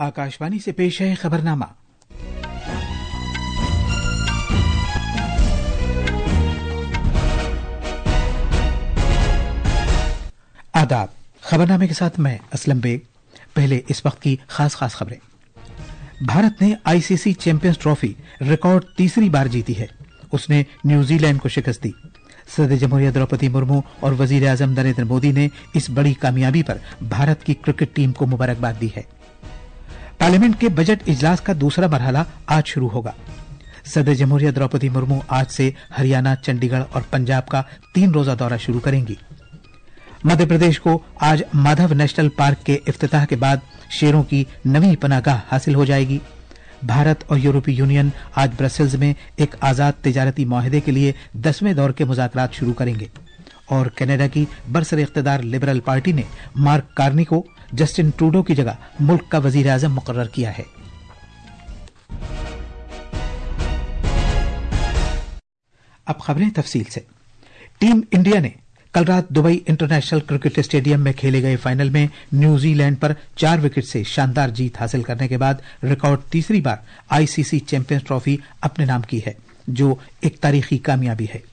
आकाशवाणी से पेश है खबरनामा। आदाब। खबरनामे के साथ मैं असलम बेग। पहले इस वक्त की खास खबरें। भारत ने आईसीसी चैंपियंस ट्रॉफी रिकॉर्ड तीसरी बार जीती है। उसने न्यूजीलैंड को शिकस्त दी। सदर जमहूरिया द्रौपदी मुर्मू और वजीर आजम नरेंद्र मोदी ने इस बड़ी कामयाबी पर भारत की क्रिकेट टीम को मुबारकबाद दी है। पार्लियामेंट के बजट इजलास का दूसरा मरहला आज शुरू होगा। सदर जमहूरिया द्रौपदी मुर्मू आज से हरियाणा, चंडीगढ़ और पंजाब का 3 रोजा दौरा शुरू करेंगी। मध्य प्रदेश को आज माधव नेशनल पार्क के इफ्तिताह के बाद शेरों की नवी पनाहगाह हासिल हो जाएगी। भारत और यूरोपीय यूनियन आज ब्रसेल्स में एक आजाद तिजारती मुआहदे के लिए 10वें दौर के मुज़ाकरात शुरू करेंगे। और कनाडा की बरसर इख्तिदार लिबरल पार्टी ने मार्क कार्नी को जस्टिन ट्रूडो की जगह मुल्क का वजीर आजम मुकर्रर किया है। अब खबरें तफसील से। टीम इंडिया ने कल रात दुबई इंटरनेशनल क्रिकेट स्टेडियम में खेले गए फाइनल में न्यूजीलैंड पर 4 विकेट से शानदार जीत हासिल करने के बाद रिकॉर्ड तीसरी बार आईसीसी चैंपियंस ट्रॉफी अपने नाम की है, जो एक तारीखी कामयाबी है।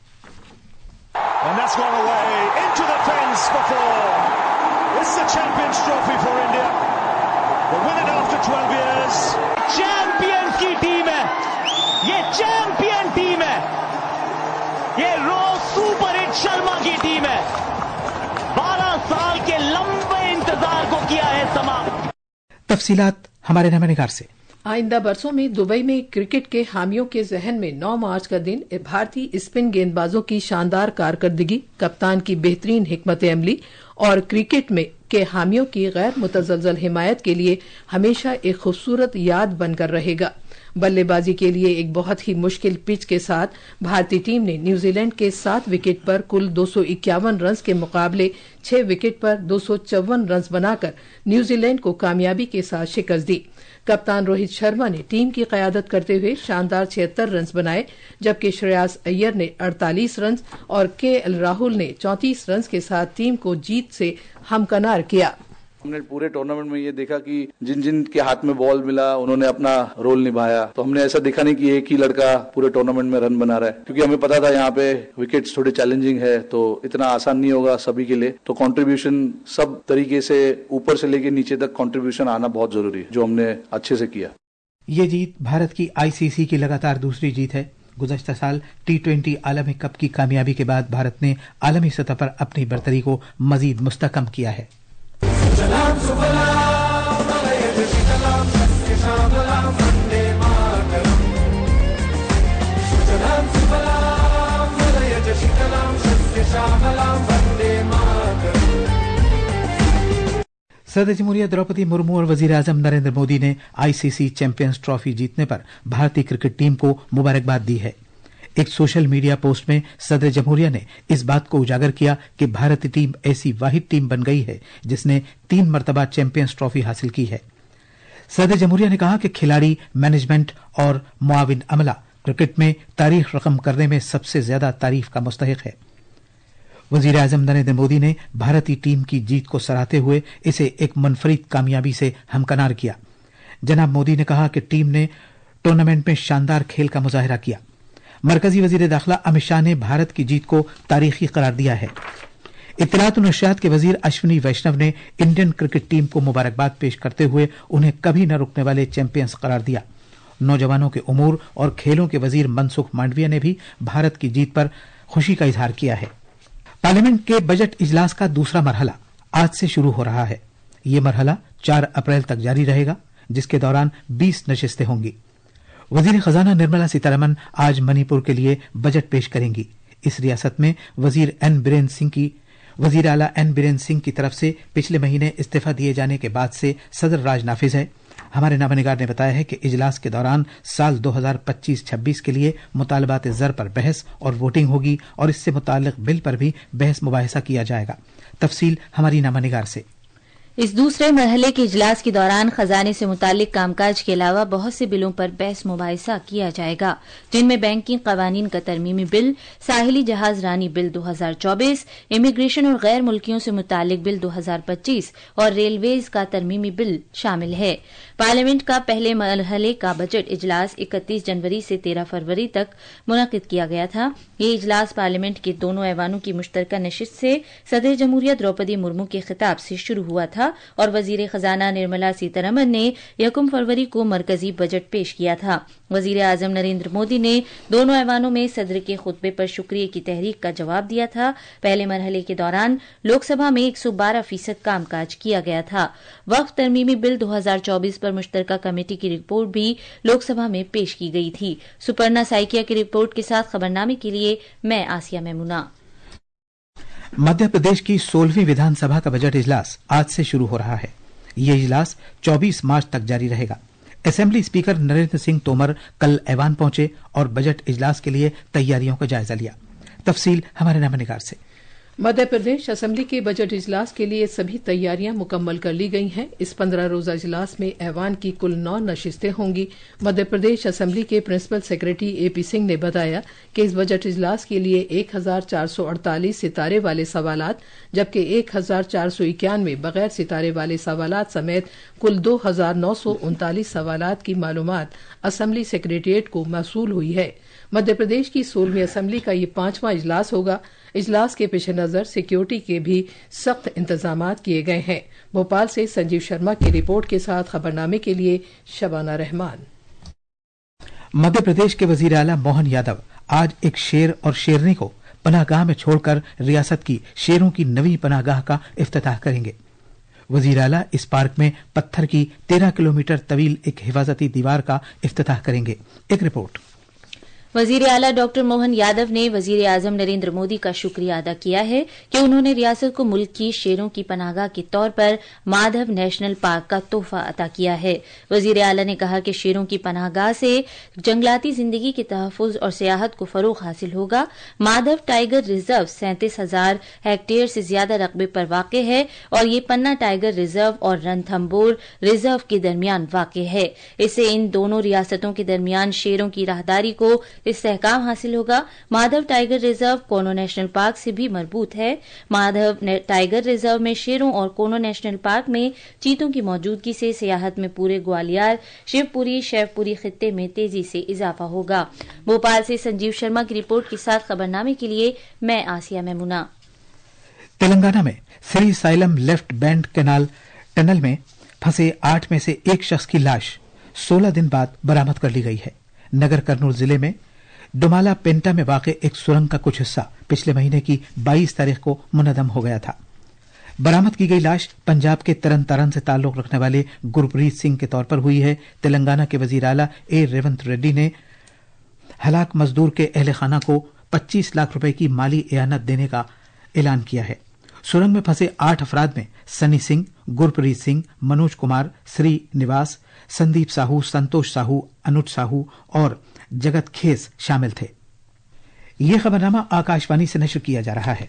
चैंपियंस की टीम है, ये चैंपियन टीम है, ये रोज सुपर हिट शर्मा की टीम है। 12 साल के लंबे इंतजार को किया है समाप्त। तफसीलात हमारे नमनिगार से। आइंदा बरसों में दुबई में क्रिकेट के हामियों के जहन में 9 मार्च का दिन भारतीय स्पिन गेंदबाजों की शानदार कारकर्दगी, कप्तान की बेहतरीन हिकमत अमली और क्रिकेट में के हामियों की गैर मुतज़लज़ल हिमायत के लिए हमेशा एक खूबसूरत याद बनकर रहेगा। बल्लेबाजी के लिए एक बहुत ही मुश्किल पिच के साथ भारतीय टीम ने न्यूजीलैंड के 7 विकेट पर कुल 251 रन के मुकाबले 6 विकेट पर 254 रन बनाकर न्यूजीलैंड को कामयाबी के साथ शिकस्त दी। कप्तान रोहित शर्मा ने टीम की क़यादत करते हुए शानदार 76 रन बनाए, जबकि श्रेयस अय्यर ने 48 रन और केएल राहुल ने 34 रन के साथ टीम को जीत से हमकनार किया। हमने पूरे टूर्नामेंट में ये देखा कि जिन जिन के हाथ में बॉल मिला उन्होंने अपना रोल निभाया। तो हमने ऐसा देखा नहीं कि एक ही लड़का पूरे टूर्नामेंट में रन बना रहा है, क्योंकि हमें पता था यहाँ पे विकेट्स थोड़े चैलेंजिंग है, तो इतना आसान नहीं होगा सभी के लिए। तो कंट्रीब्यूशन सब तरीके से ऊपर से लेके नीचे तक कंट्रीब्यूशन आना बहुत जरूरी है, जो हमने अच्छे से किया। ये जीत भारत की आईसीसी की लगातार दूसरी जीत है। गुज़श्ता साल T20 आलमी कप की कामयाबी के बाद भारत ने आलमी सतह पर अपनी बरतरी को मजीद मुस्तकम किया है। सदर जमहूरिया द्रौपदी मुर्मू और वजीर आजम नरेंद्र मोदी ने आईसीसी चैंपियंस ट्रॉफी जीतने पर भारतीय क्रिकेट टीम को मुबारकबाद दी है। एक सोशल मीडिया पोस्ट में सदर जमहूरिया ने इस बात को उजागर किया कि भारतीय टीम ऐसी वाहिद टीम बन गई है जिसने 3 मरतबा चैंपियंस ट्रॉफी हासिल की है। सदर जमहूरिया ने कहा कि खिलाड़ी, मैनेजमेंट और मुआविन अमला क्रिकेट में तारीख रकम करने में सबसे ज्यादा तारीफ का मुस्तहिक है। वजीर आजम नरेंद्र मोदी ने भारतीय टीम की जीत को सराहते हुए इसे एक मुनफरिद कामयाबी से हमकनार किया। जनाब मोदी ने कहा कि टीम ने टूर्नामेंट में शानदार खेल का मुजाहिरा किया। मरकजी वजीर दाखिला अमित शाह ने भारत की जीत को तारीखी करार दिया है। इत्तलात और नशरियात के वजीर अश्विनी वैष्णव ने इंडियन क्रिकेट टीम को मुबारकबाद पेश करते हुए उन्हें कभी न रुकने वाले चैंपियंस करार दिया। नौजवानों के उमूर और खेलों के वजीर मनसुख मांडविया ने भी भारत की जीत पर खुशी का इजहार किया है। पार्लियामेंट के बजट इजलास का दूसरा मरहला आज से शुरू हो रहा है। ये मरहला 4 अप्रैल तक जारी रहेगा, जिसके दौरान 20 नशिस्तें होंगी। वजीर खजाना निर्मला सीतारमण आज मणिपुर के लिए बजट पेश करेंगी। इस रियासत में वजीर आला एन बीरेन सिंह की तरफ से पिछले महीने इस्तीफा दिए जाने के बाद से सदर राज नाफिज है। हमारे नामनिगार ने बताया है कि इजलास के दौरान साल 2025-26 के लिए मुतालबात ज़र पर बहस और वोटिंग होगी और इससे मुताल्लिक बिल पर भी बहस मुबाहिसा किया जाएगा। तफसील हमारी नामनिगार से। इस दूसरे मरहले के इजलास के दौरान खजाने से मुतालिक कामकाज के अलावा बहुत से बिलों पर बहस मुबाहिसा किया जाएगा, जिनमें बैंकिंग कवानीन का तरमीमी बिल, साहिली जहाज रानी बिल 2024, इमिग्रेशन और गैर मुल्कियों से मुतालिक बिल 2025 और रेलवेज का तरमीमी बिल शामिल है। पार्लियामेंट का पहले मरहले का बजट इजलास 31 जनवरी से 13 फरवरी तक मुनक्किद किया गया था। ये इजलास पार्लियामेंट के दोनों ऐवानों की मुश्तरका नशिस्त से सदर जमहूरिया द्रौपदी मुर्मू के खिताब से शुरू हुआ था और वजीर खजाना निर्मला सीतारमण ने 1 फरवरी को मरकजी बजट पेश किया था। वजीर आजम नरेंद्र मोदी ने दोनों ऐवानों में सदर के खुतबे पर शुक्रिया की तहरीक का जवाब दिया था। पहले मरहले के दौरान लोकसभा में 112% कामकाज किया गया था। वक्फ तरमीमी बिल 2024 पर मुश्तरका कमेटी की रिपोर्ट भी लोकसभा में पेश की गई थी। सुपर्णा साइकिया की रिपोर्ट के साथ खबरनामे के लिए मैं आसिया मेमुना। मध्य प्रदेश की 16वीं विधानसभा का बजट इजलास आज से शुरू हो रहा है। ये इजलास 24 मार्च तक जारी रहेगा। असेंबली स्पीकर नरेंद्र सिंह तोमर कल ऐवान पहुंचे और बजट इजलास के लिए तैयारियों का जायजा लिया। तफसील हमारे नामनिगार से। मध्य प्रदेश असेंबली के बजट इजलास के लिए सभी तैयारियां मुकम्मल कर ली गई हैं। इस 15 रोजा इजलास में ऐवान की कुल 9 नशिस्तें होंगी। मध्य प्रदेश असेंबली के प्रिंसिपल सेक्रेटरी एपी सिंह ने बताया कि इस बजट इजलास के लिए 1448 सितारे वाले सवालात जबकि 1491 बगैर सितारे वाले सवालात समेत कुल 2939 सवालात की मालूमात असेंबली सेक्रेटेरिएट को मौसूल हुई है। मध्य प्रदेश की 16वीं असेंबली का ये 5वां इजलास होगा। इजलास के पेश नजर सिक्योरिटी के भी सख्त इंतजामात किए गए हैं। भोपाल से संजीव शर्मा की रिपोर्ट के साथ खबरनामे के लिए शबाना रहमान। मध्य प्रदेश के वजीर आला मोहन यादव आज एक शेर और शेरनी को पनाहगाह में छोड़कर रियासत की शेरों की नवी पनाहगाह का इफ्तिताह करेंगे। वजीर आला इस पार्क में पत्थर की 13 किलोमीटर तवील एक हिफाजती दीवार का इफ्तिताह करेंगे। एक रिपोर्ट। वजीर आला डॉक्टर मोहन यादव ने वजीर आजम नरेंद्र मोदी का शुक्रिया अदा किया है कि उन्होंने रियासत को मुल्क की शेरों की पनाहगाह के तौर पर माधव नेशनल पार्क का तोहफा अता किया है। वजीर आला ने कहा कि शेरों की पनाहगाह से जंगलाती जिंदगी के तहफ़्फ़ुज़ और सियाहत को फरोग हासिल होगा। माधव टाइगर रिजर्व 37,000 हेक्टेयर से ज्यादा रकबे पर वाक़ है और ये पन्ना टाइगर रिजर्व और रणथंभौर रिजर्व के दरमियान वाक़ है। इससे इन दोनों रियासतों के दरमियान शेरों की राहदारी को इस्तेहकाम हासिल होगा। Madhav tiger reserve Kuno national park से भी मरबूत है। माधव टाइगर रिजर्व में शेरों और कोनो नेशनल पार्क में चीतों की मौजूदगी से सियाहत में पूरे ग्वालियर, शिवपुरी, शैवपुरी खित्ते में तेजी से इजाफा होगा। भोपाल से संजीव शर्मा की रिपोर्ट के साथ खबरनामे के लिए मैं आसिया मेमुना। तेलंगाना में Srisailam left bank canal tunnel में फंसे 8 में से एक शख्स की लाश 16 दिन बाद बरामद कर ली गई है। नगर कर्नूल जिले में डोमाला पेंटा में वाक़ एक सुरंग का कुछ हिस्सा पिछले महीने की 22 तारीख को मुनहदम हो गया था। बरामद की गई लाश पंजाब के तरन तारन से ताल्लुक रखने वाले गुरप्रीत सिंह के तौर पर हुई है। तेलंगाना के वजीर आला ए रेवंत रेड्डी ने हलाक मजदूर के अहले खाना को 25 लाख रुपए की माली एआनत देने का ऐलान किया है। सुरंग में फंसे 8 अफराद में सनी सिंह, गुरप्रीत सिंह, मनोज कुमार, श्री निवास, संदीप साहू, संतोष साहू, अनुज साहू और जगत खेस शामिल थे। यह खबरनामा आकाशवाणी से नशर किया जा रहा है।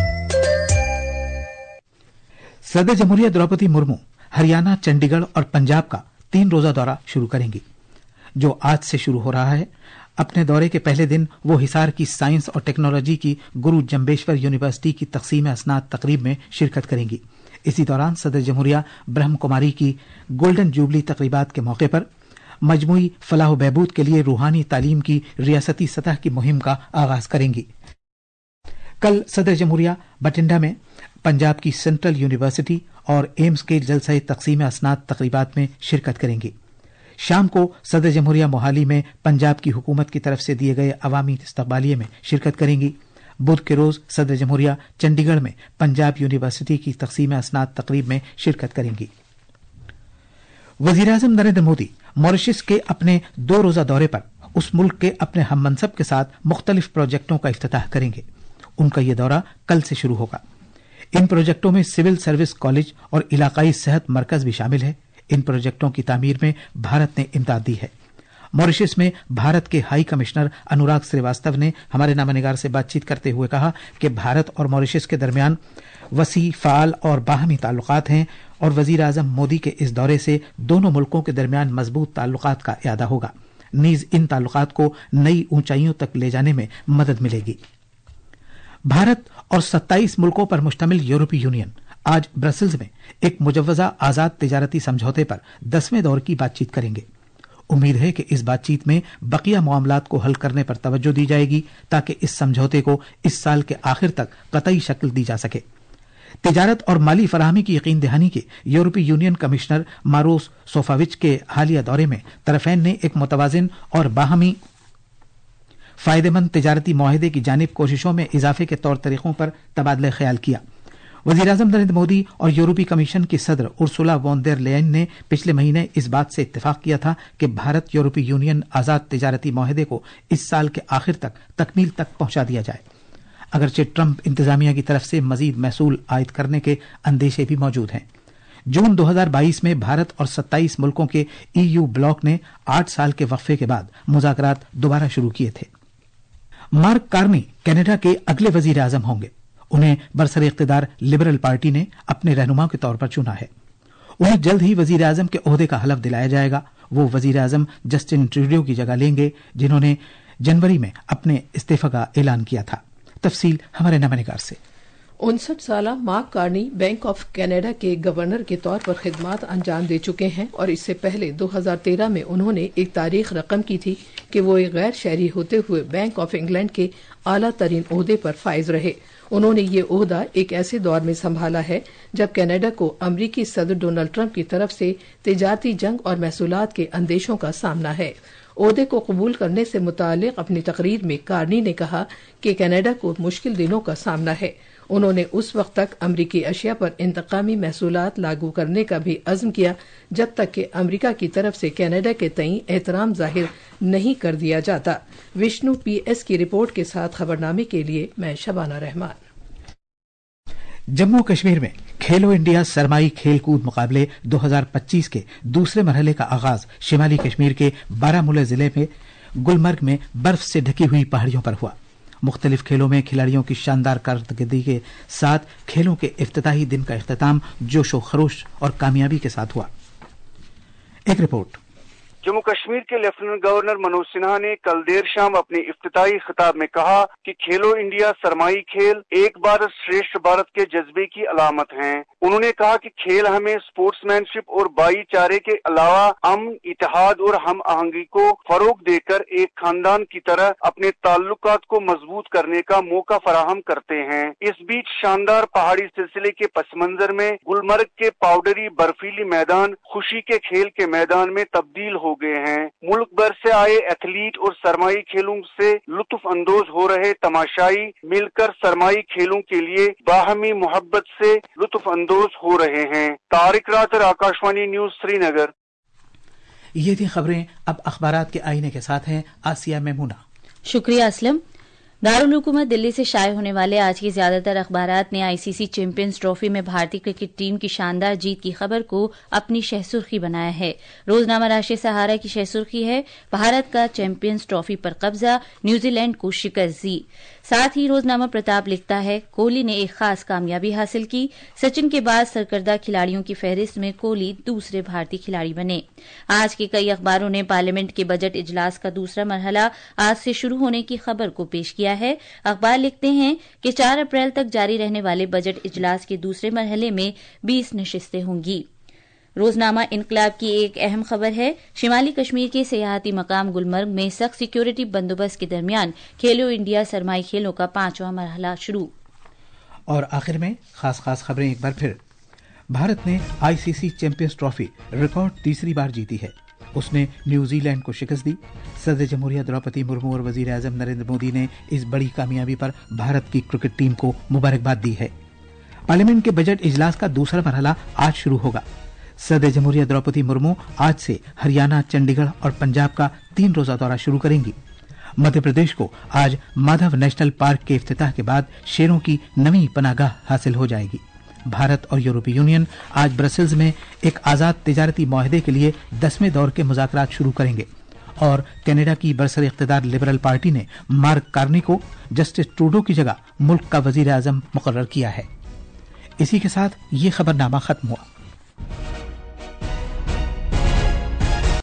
सदर जमहूरिया द्रौपदी मुर्मू हरियाणा, चंडीगढ़ और पंजाब का 3 रोजा दौरा शुरू करेंगी, जो आज से शुरू हो रहा है। अपने दौरे के पहले दिन वो हिसार की साइंस और टेक्नोलॉजी की गुरु जम्बेश्वर यूनिवर्सिटी की तकसीम असनाद तकरीब में शिरकत करेंगी। इसी दौरान सदर जमहूरिया ब्रह्म कुमारी की गोल्डन जुबली तकरीबात के मौके पर मजमूई फलाह बहबूद के लिए रूहानी तालीम की रियासती सतह की मुहिम का आगाज करेंगी। कल सदर जमहूरिया बठिंडा में पंजाब की सेंट्रल यूनिवर्सिटी और एम्स के जलसाए तकसीम असनाद तकरीबात में शिरकत करेंगी। शाम को सदर जमहूरिया मोहाली में पंजाब की हुकूमत की तरफ से दिए गए अवामी इस्तकबालिये में शिरकत करेंगी। बुध के रोज सदर जमहूरिया चंडीगढ़ में पंजाब यूनिवर्सिटी की तकसीम असनाद तकरीब में शिरकत करेंगी। वजीर आजम नरेंद्र मोदी मॉरिशस के अपने 2 रोजा दौरे पर उस मुल्क के अपने हम मनसब के साथ मुख्तलिफ प्रोजेक्टों का इफ्तिताह करेंगे। उनका यह दौरा कल से शुरू होगा। इन प्रोजेक्टों में सिविल सर्विस कॉलेज और इलाकाई सेहत मरकज भी शामिल है। इन प्रोजेक्टों की तामीर में भारत ने इमदाद दी है। मॉरिशस में भारत के हाई कमिश्नर अनुराग श्रीवास्तव ने हमारे नामनिगार से बातचीत करते हुए कहा कि भारत और मॉरिशस के दरमियान वसी, फाल और बाहमी ताल्लुकात हैं और वजीर आजम मोदी के इस दौरे से दोनों मुल्कों के दरमियान मजबूत ताल्लुकात का इआदा होगा। नीज इन ताल्लुकात को नई ऊंचाइयों तक ले जाने में मदद मिलेगी। भारत और 27 मुल्कों पर मुश्तमिल यूरोपीय यूनियन آج برسلز میں ایک مجوزہ آزاد تجارتی سمجھوتے پر 10ویں دور کی بات چیت کریں گے۔ امید ہے کہ اس بات چیت میں بقیہ معاملات کو حل کرنے پر توجہ دی جائے گی تاکہ اس سمجھوتے کو اس سال کے آخر تک قطعی شکل دی جا سکے۔ تجارت اور مالی فراہمی کی یقین دہانی کے یورپی یونین کمشنر ماروس سوفاوچ کے حالیہ دورے میں طرفین نے ایک متوازن اور باہمی فائدہ مند تجارتی معاہدے کی جانب کوششوں میں اضافے کے طور طریقوں پر تبادلہ خیال کیا۔ وزیر اعظم نریندر مودی اور یورپی کمیشن کی صدر ارسولا وون دیر لیئن نے پچھلے مہینے اس بات سے اتفاق کیا تھا کہ بھارت یورپی یونین آزاد تجارتی معاہدے کو اس سال کے آخر تک تکمیل تک پہنچا دیا جائے۔ اگرچہ ٹرمپ انتظامیہ کی طرف سے مزید محصول عائد کرنے کے اندیشے بھی موجود ہیں۔ جون 2022 میں بھارت اور 27 ملکوں کے EU بلاک نے 8 سال کے وقفے کے بعد مذاکرات دوبارہ شروع کیے تھے۔ مارک کارنی کینیڈا کے اگلے وزیر اعظم ہوں گے۔ انہیں برسر اقتدار لبرل پارٹی نے اپنے رہنما کے طور پر چنا ہے۔ انہیں جلد ہی وزیر اعظم کے عہدے کا حلف دلایا جائے گا۔ وہ وزیر اعظم جسٹن ٹروڈو کی جگہ لیں گے جنہوں نے جنوری میں اپنے استعفی کا اعلان کیا تھا۔ تفصیل ہمارے نامہ نگار سے۔ 59 سالہ Mark Carney bank of Canada کے گورنر کے طور پر خدمات انجام دے چکے ہیں اور اس سے پہلے 2013 میں انہوں نے ایک تاریخ رقم کی تھی کہ وہ ایک غیر شہری ہوتے ہوئے بینک آف انگلینڈ کے اعلیٰ ترین عہدے پر فائز رہے۔ انہوں نے یہ عہدہ ایک ایسے دور میں سنبھالا ہے جب کینیڈا کو امریکی صدر ڈونلڈ ٹرمپ کی طرف سے تجارتی جنگ اور محصولات کے اندیشوں کا سامنا ہے۔ عہدے کو قبول کرنے سے متعلق اپنی تقریر میں کارنی نے کہا کہ کینیڈا کو مشکل دنوں کا سامنا ہے۔ انہوں نے اس وقت تک امریکی اشیاء پر انتقامی محصولات لاگو کرنے کا بھی عزم کیا جب تک کہ امریکہ کی طرف سے کینیڈا کے تئیں احترام ظاہر نہیں کر دیا جاتا۔ وشنو PS کی رپورٹ کے ساتھ خبرنامے کے لیے میں شبانہ رحمان۔ جموں کشمیر میں کھیلو انڈیا سرمائی کھیل کود مقابلے 2025 کے دوسرے مرحلے کا آغاز شمالی کشمیر کے بارامولہ ضلع میں گلمرگ میں برف سے ڈھکی ہوئی پہاڑیوں پر ہوا۔ مختلف کھیلوں میں کھلاڑیوں کی شاندار کارکردگی کے ساتھ کھیلوں کے افتتاحی دن کا اختتام جوش و خروش اور کامیابی کے ساتھ ہوا۔ ایک رپورٹ۔ جموں کشمیر کے لیفٹیننٹ گورنر منوج سنہا نے کل دیر شام اپنے افتتاحی خطاب میں کہا کہ کھیلو انڈیا سرمائی کھیل ایک بھارت شریشٹھ بھارت کے جذبے کی علامت ہیں۔ انہوں نے کہا کہ کھیل ہمیں سپورٹس مین شپ اور بھائی چارے کے علاوہ امن، اتحاد اور ہم آہنگی کو فروغ دے کر ایک خاندان کی طرح اپنے تعلقات کو مضبوط کرنے کا موقع فراہم کرتے ہیں۔ اس بیچ شاندار پہاڑی سلسلے کے پس منظر میں گلمرگ کے پاؤڈری برفیلی میدان خوشی کے کھیل کے میدان میں تبدیل ہو گئے ہیں۔ ملک بھر سے آئے ایتھلیٹ اور سرمائی کھیلوں سے لطف اندوز ہو رہے تماشائی مل کر سرمائی کھیلوں کے لیے باہمی محبت سے لطف اندوز ہو رہے ہیں۔ Tariq Rather, Akashvani news, Srinagar. یہ تھی خبریں۔ اب اخبارات کے آئینے کے ساتھ ہیں آسیہ میمونہ۔ شکریہ اسلم۔ دارالحکومت دلی سے شائع ہونے والے آج کی زیادہ تر اخبارات نے ICC چیمپئنز ٹرافی میں بھارتی کرکٹ ٹیم کی شاندار جیت کی خبر کو اپنی شہ سرخی بنایا ہے۔ روزنامہ راشٹریہ سہارا کی شہ سرخی ہے بھارت کا چیمپئنز ٹرافی پر قبضہ، نیوزی لینڈ کو شکست دی۔ ساتھ ہی روزنامہ پرتاپ لکھتا ہے کوہلی نے ایک خاص کامیابی حاصل کی، سچن کے بعد سرکردہ کھلاڑیوں کی فہرست میں کوہلی دوسرے بھارتی کھلاڑی بنے۔ آج کے کئی اخباروں نے پارلیمنٹ کے بجٹ اجلاس کا دوسرا مرحلہ آج سے شروع ہونے کی خبر کو پیش کیا ہے۔ اخبار لکھتے ہیں کہ 4 اپریل تک جاری رہنے والے بجٹ اجلاس کے دوسرے مرحلے میں 20 نشستیں ہوں گی۔ روزنامہ انقلاب کی ایک اہم خبر ہے شمالی کشمیر کے سیاحتی مقام گلمرگ میں سخت سیکیورٹی بندوبست کے درمیان کھیلو انڈیا سرمائی کھیلوں کا 5واں مرحلہ شروع۔ اور آخر میں خاص خبریں ایک بار پھر۔ بھارت نے ICC چیمپئنز ٹرافی ریکارڈ تیسری بار جیتی ہے۔ اس نے نیوزی لینڈ کو شکست دی۔ صدر جمہوریہ دروپدی مرمو اور وزیر اعظم نریندر مودی نے اس بڑی کامیابی پر بھارت کی کرکٹ ٹیم کو مبارکباد دی ہے۔ پارلیمنٹ کے بجٹ اجلاس کا دوسرا مرحلہ آج شروع ہوگا۔ صدر جمہوریہ دروپدی مرمو آج سے ہریانہ، چنڈی گڑھ اور پنجاب کا 3 روزہ دورہ شروع کریں گی۔ مدھیہ پردیش کو آج مادھو نیشنل پارک کے افتتاح کے بعد شیروں کی نئی پناہ گاہ حاصل ہو جائے گی۔ بھارت اور یورپی یونین آج برسلز میں ایک آزاد تجارتی معاہدے کے لیے 10ویں دور کے مذاکرات شروع کریں گے اور کینیڈا کی برسر اقتدار لبرل پارٹی نے مارک کارنی کو جسٹس ٹروڈو کی جگہ ملک کا وزیر اعظم مقرر کیا ہے۔ اسی کے ساتھ یہ خبرنامہ ختم ہوا۔